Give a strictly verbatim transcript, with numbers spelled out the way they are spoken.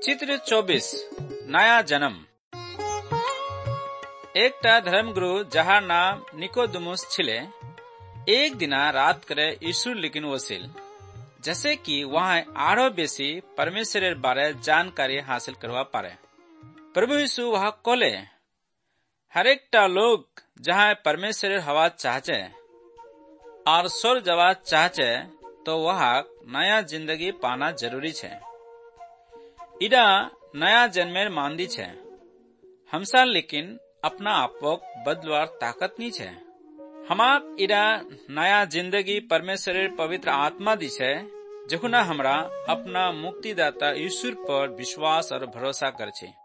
चित्र चौबीस नया जन्म। एकटा धर्मगुरु जहार नाम निकोदेमुस छिले। एक दिना रात करे यीशुर लिखिन वसिल जैसे कि वहाँ आरो बेसी परमेश्वरेर बारे जानकारी हासिल करवा पारे। प्रभु यीशु वहाँ कोले हर एकटा लोग जहाँ परमेश्वरेर हवा चाहचे और स्वर्ग जवा चाहचे तो वहाँ नया जिंदगी पाना जरूरी छे। इडा नया जन्मेर मांदी छे। हमसा लेकिन अपना आपक बदलवार ताकत नी छे। हमाक इडा नया जिंदगी परमेश्वरेर पवित्र आत्मा दी छे जखुना हमरा अपना मुक्तिदाता यीशुर पर विश्वास और भरोसा कर छे।